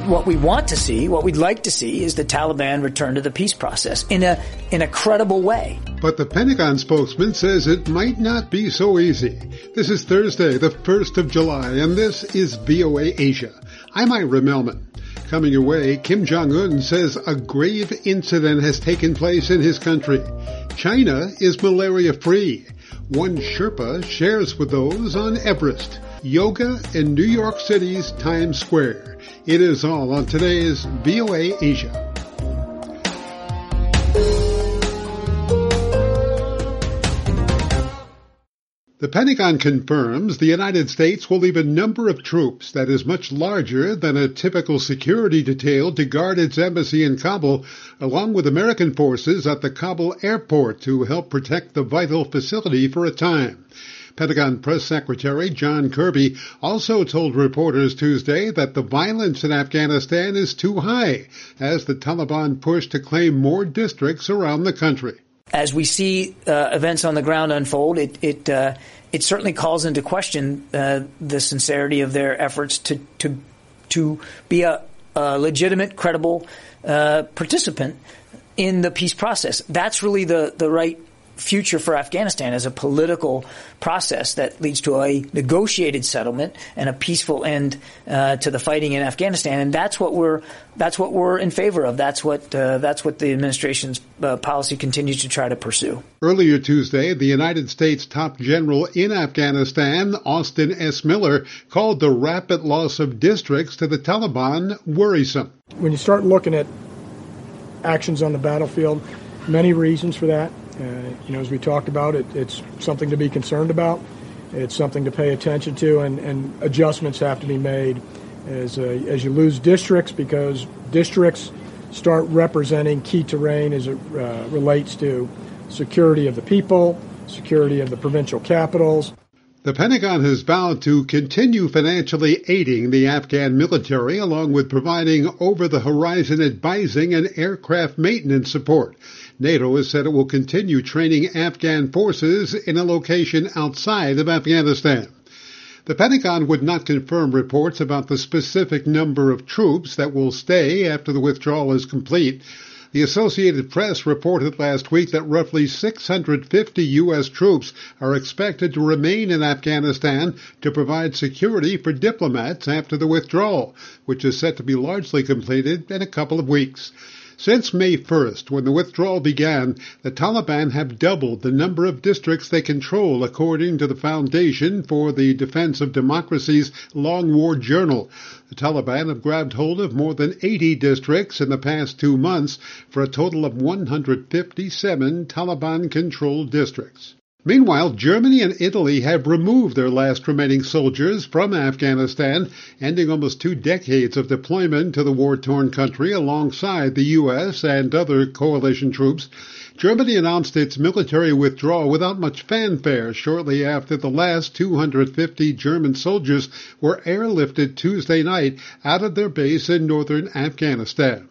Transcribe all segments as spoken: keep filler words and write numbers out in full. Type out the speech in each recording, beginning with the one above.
what we want to see, what we'd like to see, is the Taliban return to the peace process in a in a credible way. But the Pentagon spokesman says it might not be so easy. This is Thursday, the first of July, and this is V O A Asia. I'm Ira Melman. Coming your way, Kim Jong-un says a grave incident has taken place in his country. China is malaria-free. One Sherpa shares with those on Everest. Yoga in New York City's Times Square. It is all on today's V O A Asia. The Pentagon confirms the United States will leave a number of troops that is much larger than a typical security detail to guard its embassy in Kabul, along with American forces at the Kabul airport to help protect the vital facility for a time. Pentagon Press Secretary John Kirby also told reporters Tuesday that the violence in Afghanistan is too high as the Taliban push to claim more districts around the country. As we see uh, events on the ground unfold, it it uh, it certainly calls into question uh, the sincerity of their efforts to to to be a, a legitimate, credible uh, participant in the peace process. That's really the the right future for Afghanistan, as a political process that leads to a negotiated settlement and a peaceful end uh, to the fighting in Afghanistan. And that's what we're that's what we're in favor of. That's what uh, that's what the administration's uh, policy continues to try to pursue. Earlier Tuesday, the United States top general in Afghanistan, Austin S. Miller, called the rapid loss of districts to the Taliban worrisome. When you start looking at actions on the battlefield, many reasons for that. Uh, you know, as we talked about, it, it's something to be concerned about. It's something to pay attention to, and, and adjustments have to be made as uh, as you lose districts, because districts start representing key terrain as it uh, relates to security of the people, security of the provincial capitals. The Pentagon has vowed to continue financially aiding the Afghan military, along with providing over-the-horizon advising and aircraft maintenance support. NATO has said it will continue training Afghan forces in a location outside of Afghanistan. The Pentagon would not confirm reports about the specific number of troops that will stay after the withdrawal is complete. The Associated Press reported last week that roughly six hundred fifty U S troops are expected to remain in Afghanistan to provide security for diplomats after the withdrawal, which is set to be largely completed in a couple of weeks. Since May first, when the withdrawal began, the Taliban have doubled the number of districts they control, according to the Foundation for the Defense of Democracy's Long War Journal. The Taliban have grabbed hold of more than eighty districts in the past two months for a total of one hundred fifty-seven Taliban-controlled districts. Meanwhile, Germany and Italy have removed their last remaining soldiers from Afghanistan, ending almost two decades of deployment to the war-torn country alongside the U S and other coalition troops. Germany announced its military withdrawal without much fanfare shortly after the last two hundred fifty German soldiers were airlifted Tuesday night out of their base in northern Afghanistan.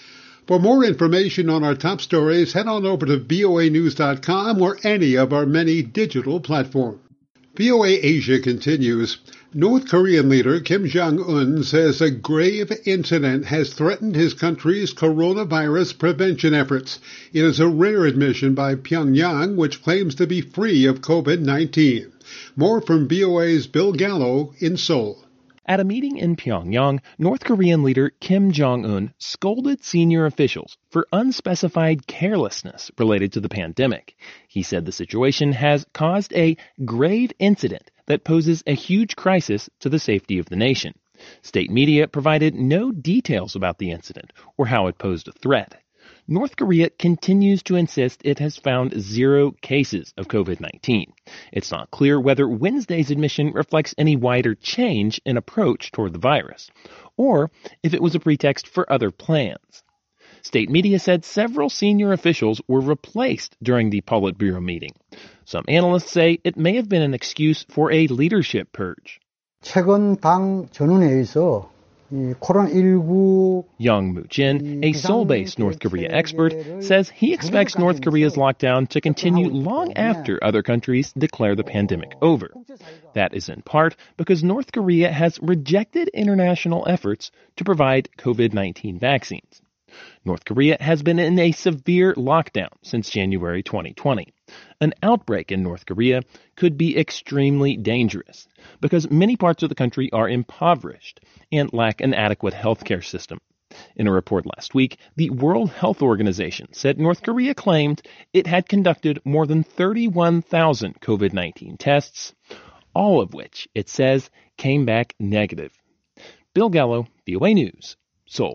For more information on our top stories, head on over to V O A news dot com or any of our many digital platforms. V O A Asia continues. North Korean leader Kim Jong-un says a grave incident has threatened his country's coronavirus prevention efforts. It is a rare admission by Pyongyang, which claims to be free of COVID nineteen. More from V O A's Bill Gallo in Seoul. At a meeting in Pyongyang, North Korean leader Kim Jong-un scolded senior officials for unspecified carelessness related to the pandemic. He said the situation has caused a grave incident that poses a huge crisis to the safety of the nation. State media provided no details about the incident or how it posed a threat. North Korea continues to insist it has found zero cases of COVID nineteen. It's not clear whether Wednesday's admission reflects any wider change in approach toward the virus, or if it was a pretext for other plans. State media said several senior officials were replaced during the Politburo meeting. Some analysts say it may have been an excuse for a leadership purge. 최근 당 전원회의에서 Young Moo-jin, a Seoul-based North Korea expert, says he expects North Korea's lockdown to continue long after other countries declare the pandemic over. That is in part because North Korea has rejected international efforts to provide covid nineteen vaccines. North Korea has been in a severe lockdown since January twenty twenty. An outbreak in North Korea could be extremely dangerous because many parts of the country are impoverished and lack an adequate healthcare system. In a report last week, the World Health Organization said North Korea claimed it had conducted more than thirty-one thousand covid nineteen tests, all of which, it says, came back negative. Bill Gallo, V O A News, Seoul.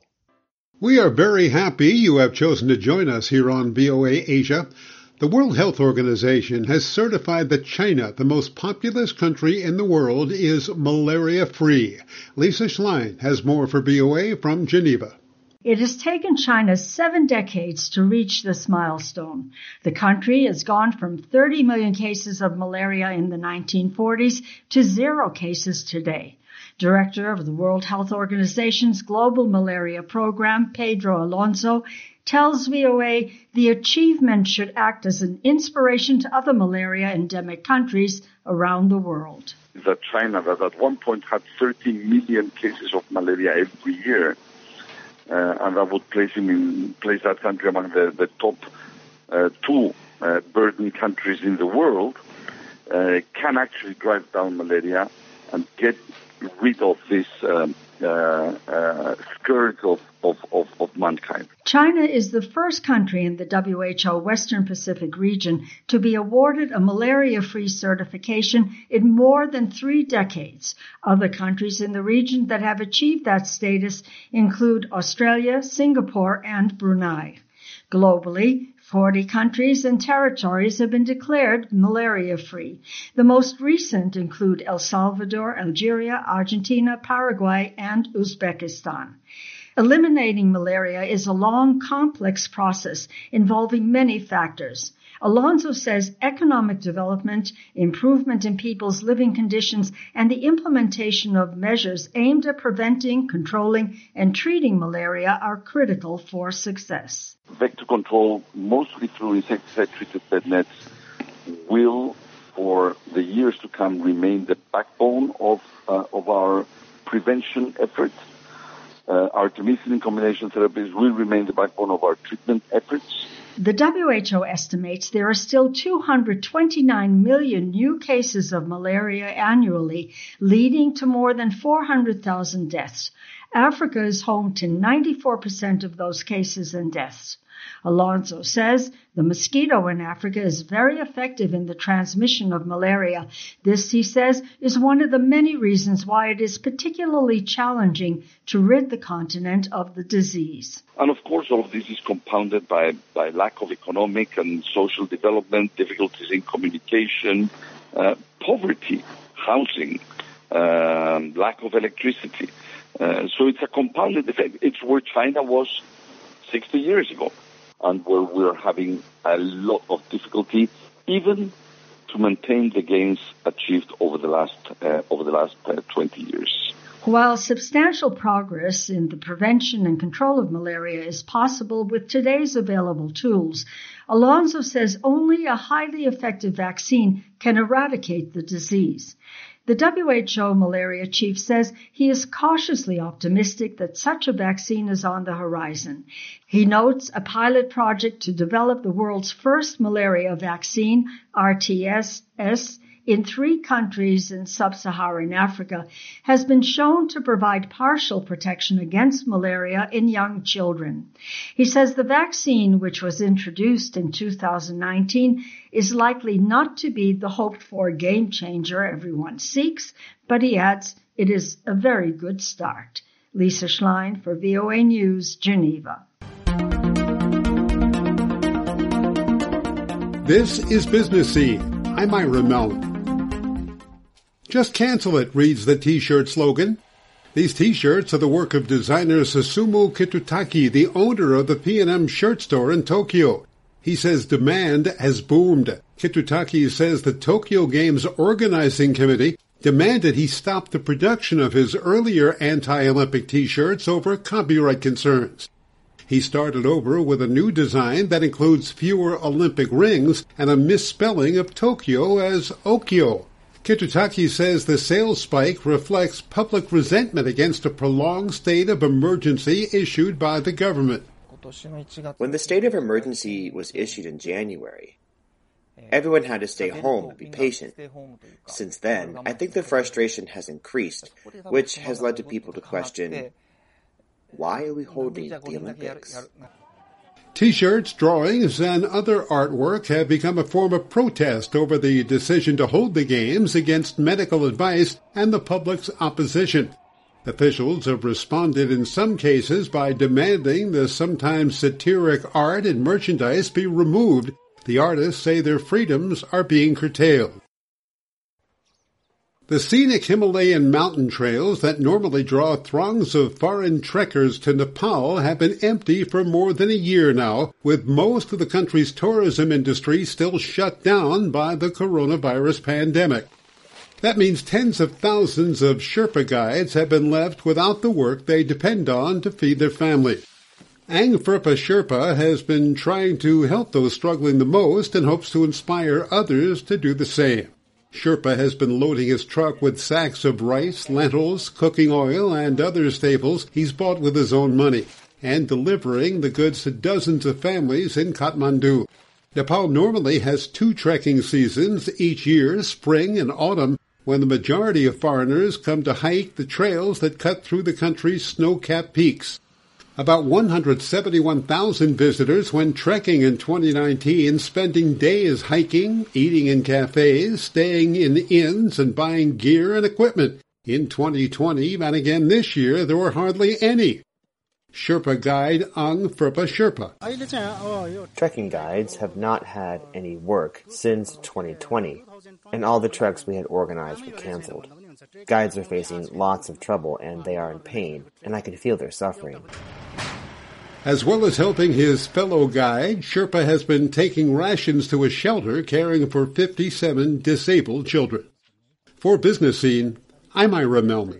We are very happy you have chosen to join us here on V O A Asia. The World Health Organization has certified that China, the most populous country in the world, is malaria-free. Lisa Schlein has more for V O A from Geneva. It has taken China seven decades to reach this milestone. The country has gone from thirty million cases of malaria in the nineteen forties to zero cases today. Director of the World Health Organization's Global Malaria Program, Pedro Alonso, tells V O A the achievement should act as an inspiration to other malaria-endemic countries around the world. That China, that at one point had thirty million cases of malaria every year, uh, and that would place him in, place that country among the, the top uh, two uh, burden countries in the world, uh, can actually drive down malaria and get rid of this um, uh, uh, scourge of, of, of, of mankind. China is the first country in the W H O Western Pacific region to be awarded a malaria-free certification in more than three decades. Other countries in the region that have achieved that status include Australia, Singapore, and Brunei. Globally, forty countries and territories have been declared malaria-free. The most recent include El Salvador, Algeria, Argentina, Paraguay, and Uzbekistan. Eliminating malaria is a long, complex process involving many factors. Alonso says economic development, improvement in people's living conditions, and the implementation of measures aimed at preventing, controlling, and treating malaria are critical for success. Vector control, mostly through insecticide-treated bed nets, will, for the years to come, remain the backbone of uh, of our prevention efforts. Uh, artemisinin combination therapies will remain the backbone of our treatment efforts. The W H O estimates there are still two hundred twenty-nine million new cases of malaria annually, leading to more than four hundred thousand deaths. Africa is home to ninety-four percent of those cases and deaths. Alonso says the mosquito in Africa is very effective in the transmission of malaria. This, he says, is one of the many reasons why it is particularly challenging to rid the continent of the disease. And of course, all of this is compounded by, by lack of economic and social development, difficulties in communication, uh, poverty, housing, um, lack of electricity. Uh, so it's a compounded effect. It's where China was sixty years ago, and where we're having a lot of difficulty, even to maintain the gains achieved over the last uh, over the last uh, twenty years. While substantial progress in the prevention and control of malaria is possible with today's available tools, Alonso says only a highly effective vaccine can eradicate the disease. The W H O malaria chief says he is cautiously optimistic that such a vaccine is on the horizon. He notes a pilot project to develop the world's first malaria vaccine, R T S S, in three countries in sub-Saharan Africa, has been shown to provide partial protection against malaria in young children. He says the vaccine, which was introduced in two thousand nineteen, is likely not to be the hoped-for game changer everyone seeks, but he adds it is a very good start. Lisa Schlein for V O A News, Geneva. This is Business Scene. I'm Ira Mellon. Just cancel it, reads the T-shirt slogan. These T-shirts are the work of designer Susumu Kitutaki, the owner of the P and M shirt store in Tokyo. He says demand has boomed. Kitutaki says the Tokyo Games Organizing Committee demanded he stop the production of his earlier anti-Olympic T-shirts over copyright concerns. He started over with a new design that includes fewer Olympic rings and a misspelling of Tokyo as Okyo. Kitutaki says the sales spike reflects public resentment against a prolonged state of emergency issued by the government. When the state of emergency was issued in January, everyone had to stay home and be patient. Since then, I think the frustration has increased, which has led to people to question, why are we holding the Olympics? T-shirts, drawings, and other artwork have become a form of protest over the decision to hold the Games against medical advice and the public's opposition. Officials have responded in some cases by demanding the sometimes satiric art and merchandise be removed. The artists say their freedoms are being curtailed. The scenic Himalayan mountain trails that normally draw throngs of foreign trekkers to Nepal have been empty for more than a year now, with most of the country's tourism industry still shut down by the coronavirus pandemic. That means tens of thousands of Sherpa guides have been left without the work they depend on to feed their families. Ang Ferpa Sherpa has been trying to help those struggling the most and hopes to inspire others to do the same. Sherpa has been loading his truck with sacks of rice, lentils, cooking oil, and other staples he's bought with his own money, and delivering the goods to dozens of families in Kathmandu. Nepal normally has two trekking seasons each year, spring and autumn, when the majority of foreigners come to hike the trails that cut through the country's snow-capped peaks. About one hundred seventy-one thousand visitors went trekking in twenty nineteen, spending days hiking, eating in cafes, staying in inns, and buying gear and equipment. In twenty twenty, and again this year, there were hardly any. Sherpa guide Ang Ferpa Sherpa. Trekking guides have not had any work since twenty twenty, and all the treks we had organized were canceled. Guides are facing lots of trouble, and they are in pain, and I can feel their suffering. As well as helping his fellow guide, Sherpa has been taking rations to a shelter caring for fifty-seven disabled children. For Business Scene, I'm Ira Melman.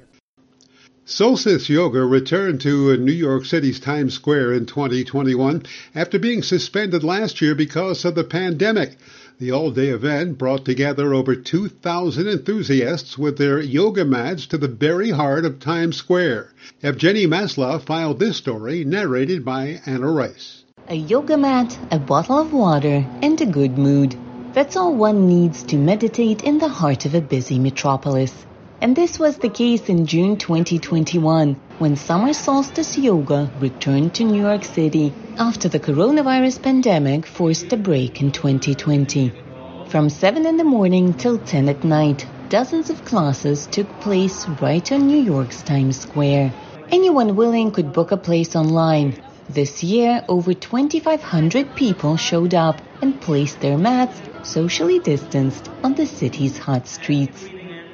Solstice Yoga returned to New York City's Times Square in twenty twenty-one after being suspended last year because of the pandemic. The all-day event brought together over two thousand enthusiasts with their yoga mats to the very heart of Times Square. Evgeny Maslov filed this story, narrated by Anna Rice. A yoga mat, a bottle of water, and a good mood. That's all one needs to meditate in the heart of a busy metropolis. And this was the case in June twenty twenty-one, when Summer Solstice Yoga returned to New York City after the coronavirus pandemic forced a break in twenty twenty. From seven in the morning till ten at night, dozens of classes took place right on New York's Times Square. Anyone willing could book a place online. This year, over twenty-five hundred people showed up and placed their mats, socially distanced, on the city's hot streets.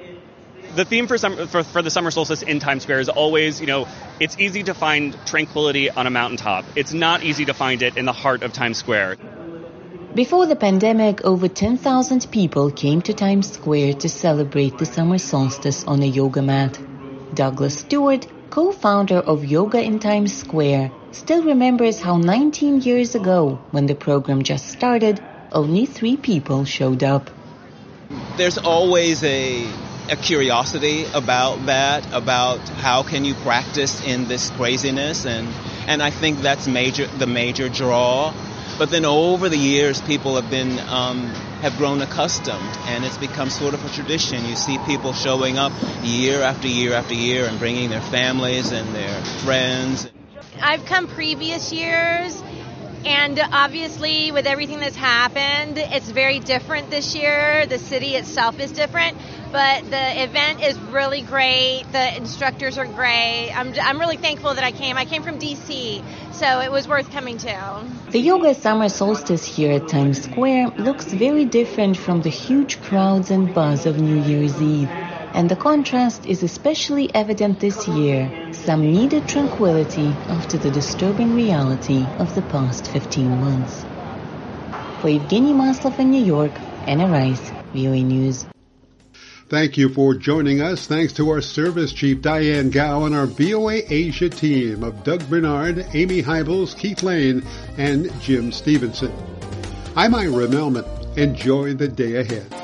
The theme for, summer, for for the summer solstice in Times Square is always, you know, it's easy to find tranquility on a mountaintop. It's not easy to find it in the heart of Times Square. Before the pandemic, over ten thousand people came to Times Square to celebrate the summer solstice on a yoga mat. Douglas Stewart, co-founder of Yoga in Times Square, still remembers how nineteen years ago, when the program just started, only three people showed up. There's always a a curiosity about that, about how can you practice in this craziness, and and I think that's major the major draw. But then over the years, people have been um, have grown accustomed, and it's become sort of a tradition. You see people showing up year after year after year and bringing their families and their friends. I've come previous years, and obviously with everything that's happened, it's very different this year. The city itself is different, but the event is really great. The instructors are great. I'm I'm really thankful that I came. I came from D C, so it was worth coming to. The Yoga Summer Solstice here at Times Square looks very different from the huge crowds and buzz of New Year's Eve. And the contrast is especially evident this year. Some needed tranquility after the disturbing reality of the past fifteen months. For Evgeny Maslov in New York, Anna Rice, V O A News. Thank you for joining us. Thanks to our service chief, Diane Gao, and our V O A Asia team of Doug Bernard, Amy Hybels, Keith Lane, and Jim Stevenson. I'm Ira Melman. Enjoy the day ahead.